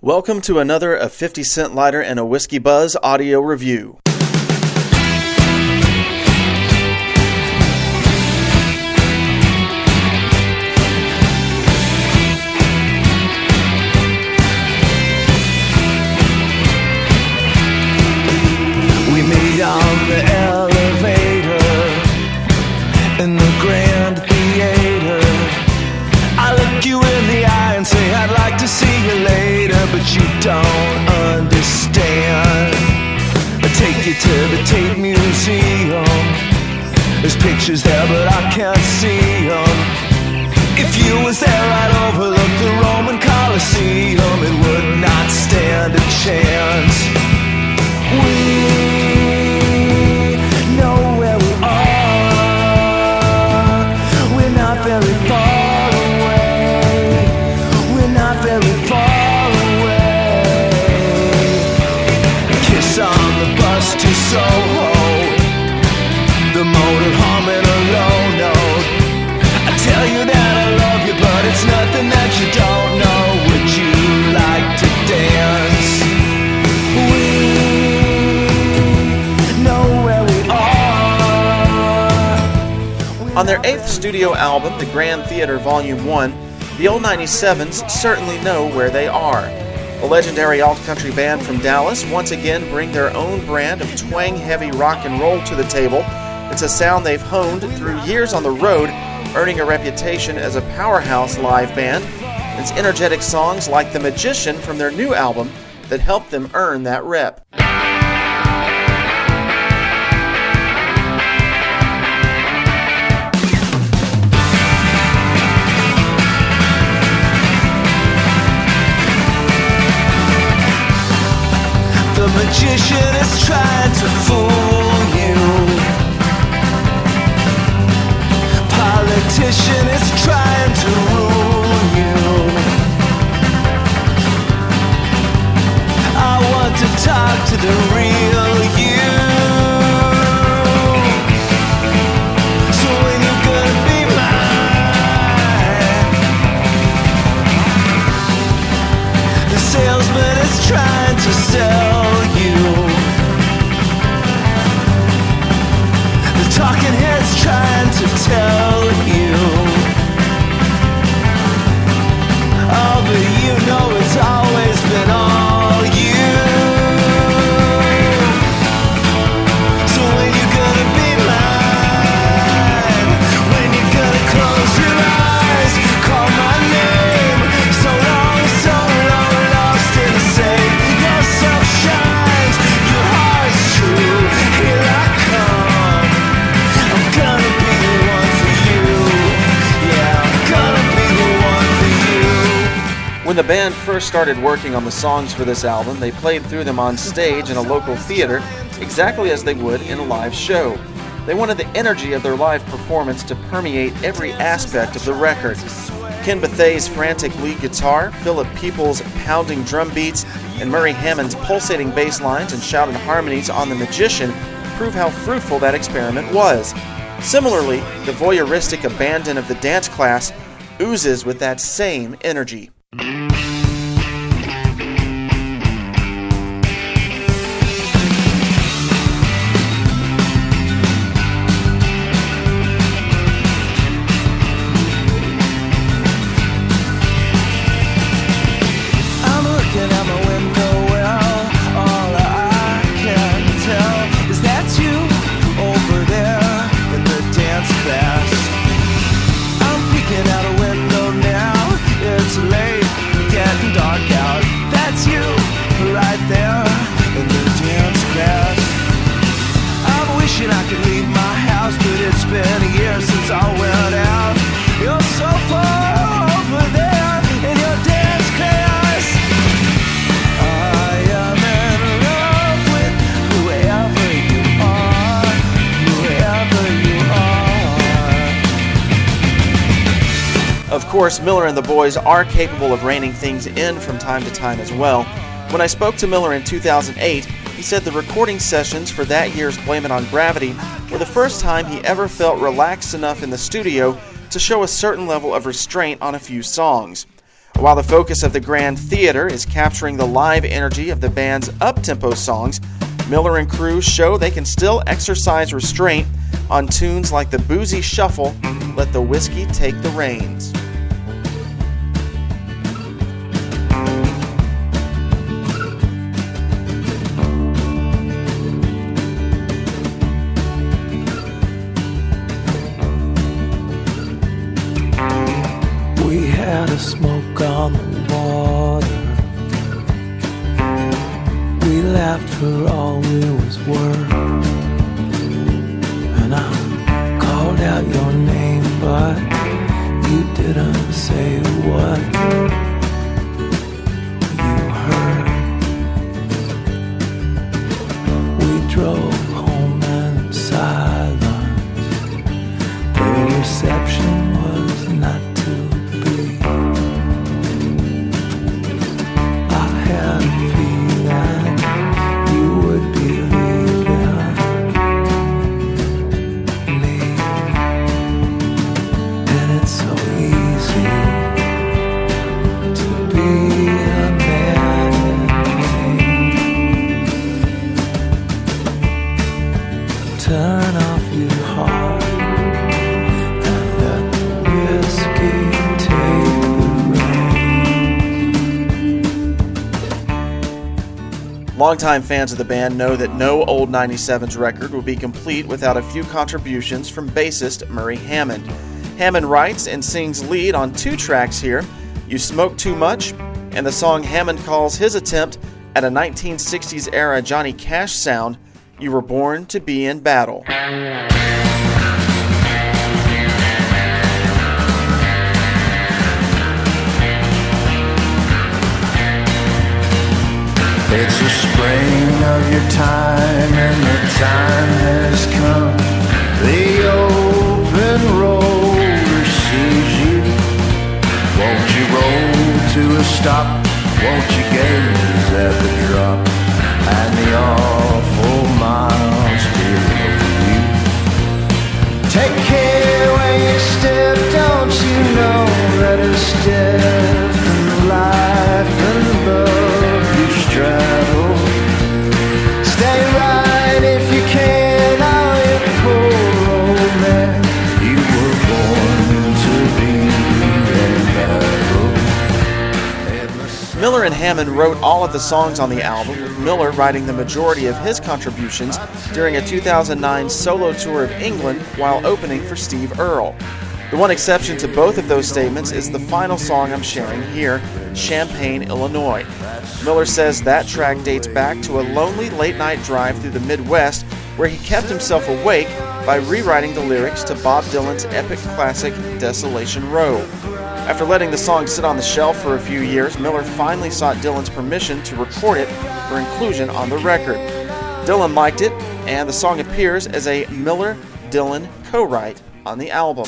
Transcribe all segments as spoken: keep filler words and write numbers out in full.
Welcome to another A fifty Cent Lighter and a Whiskey Buzz audio review. We meet on the elevator in the Grand Theater. I look you in the eye and say I'd like to see you later, but you don't understand. I take you to the Tate Museum. There's pictures there but I can't see them. If you was there I'd overlook the Roman Colosseum. It would not stand a chance. We know where we are. We're not very far away. We're not very far away. A kiss on the bus to Soho. The motor humming a low note. I tell you that I love you, but it's nothing that you don't know. Would you like to dance? We On their eighth studio album, The Grand Theater Volume one, the Old ninety-sevens certainly know where they are. The legendary alt-country band from Dallas once again bring their own brand of twang-heavy rock and roll to the table. It's a sound they've honed through years on the road, earning a reputation as a powerhouse live band. It's energetic songs like The Magician from their new album that helped them earn that rep. The magician is trying to fool you. Politician is trying to rule you. I want to talk to the real you. So when you're gonna be mine? The salesman is trying to sell you. The talking head's trying to tell you. Oh, but you know it's always been all you. So when you gonna be mine? When you gonna close your eyes? Call my name. So long, so long, lost in the same. Yourself shines, your heart's true. Here I come. I'm gonna be the one for you. Yeah, I'm gonna be the one for you. When the band first started working on the songs for this album, they played through them on stage in a local theater exactly as they would in a live show. They wanted the energy of their live performance to permeate every aspect of the record. Ken Bethay's frantic lead guitar, Philip Peoples' pounding drum beats, and Murray Hammond's pulsating bass lines and shouted harmonies on The Magician prove how fruitful that experiment was. Similarly, the voyeuristic abandon of the dance class oozes with that same energy. I'm looking out my window, well, all I can tell is that's you over there in the dance class. I'm peeking out a window now, it's late, getting dark out. That's you right there in the dance class. I'm wishing I could leave my house, but it's been a year since I went out. You're so far over there in your dance class. I am in love with whoever you are, whoever you are. Of course, Miller and the boys are capable of reining things in from time to time as well. When I spoke to Miller in two thousand eight, he said the recording sessions for that year's Blame It on Gravity were the first time he ever felt relaxed enough in the studio to show a certain level of restraint on a few songs. While the focus of the Grand Theater is capturing the live energy of the band's up-tempo songs, Miller and crew show they can still exercise restraint on tunes like the boozy shuffle, Let the Whiskey Take the Reins. We had a smoke on the water. We laughed for all we was worth. And I called out your name, but you didn't say what you heard. We drove home in silence. The reception was not to be. I had a feeling you would be leaving me, and it's so easy to be a man in pain. Turn off your heart and let the whiskey take the reins. Longtime fans of the band know that no Old ninety-sevens record will be complete without a few contributions from bassist Murray Hammond. Hammond writes and sings lead on two tracks here, You Smoke Too Much, and the song Hammond calls his attempt at a nineteen sixties era Johnny Cash sound, You Were Born to Be in Battle. It's the spring of your time and the time has come. The open road receives you. Won't you roll to a stop? Won't you gaze at the drop and the awful miles below you? Take care when you step, don't you know that a step in life and love you straddle. Stay right if you can, oh you poor old man. You were born to be in battle. Miller and Hammond wrote all of the songs on the album, with Miller writing the majority of his contributions during a two thousand nine solo tour of England while opening for Steve Earle. The one exception to both of those statements is the final song I'm sharing here, Champaign, Illinois. Miller says that track dates back to a lonely late-night drive through the Midwest where he kept himself awake by rewriting the lyrics to Bob Dylan's epic classic Desolation Row. After letting the song sit on the shelf for a few years, Miller finally sought Dylan's permission to record it for inclusion on the record. Dylan liked it, and the song appears as a Miller-Dylan co-write on the album.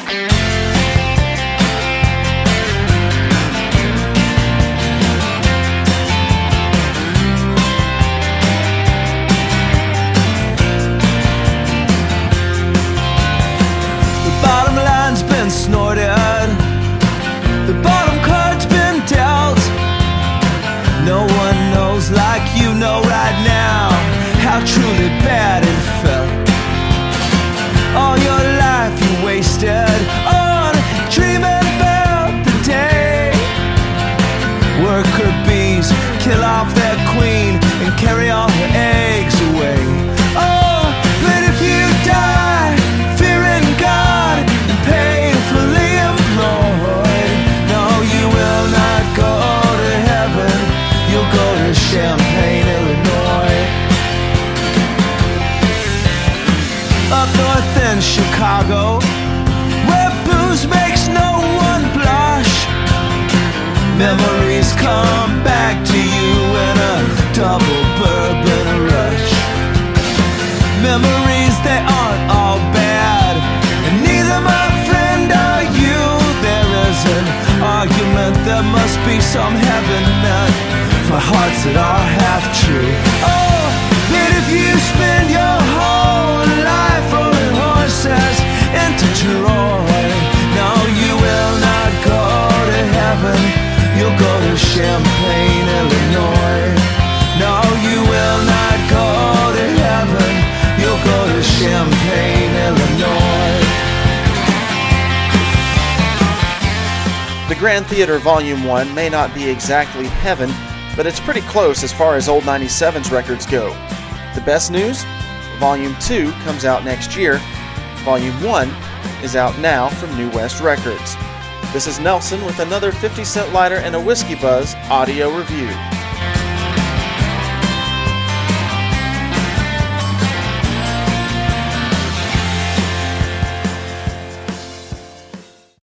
Bottom line's been snorted, the bottom card's been dealt. No one knows like you know right now how truly bad it felt. All your life you wasted on dreaming about the day worker bees kill off their queen and carry all her eggs away. Oh, but if you die fearing God and painfully employed, no, you will not go to heaven, you'll go to Champaign, Illinois. Up north in Chicago, where booze makes no one blush, memories come back to you in a double bourbon rush. Memories, they aren't all bad, and neither, my friend, are you. There is an argument, there must be some heaven meant for hearts that are half true. Oh, but if you spend your whole life rolling horses into Troy, no, you will not go to heaven. Grand Theater Volume one may not be exactly heaven, but it's pretty close as far as Old ninety-seven's records go. The best news? Volume two comes out next year. Volume one is out now from New West Records. This is Nelson with another fifty cent Lighter and a Whiskey Buzz audio review.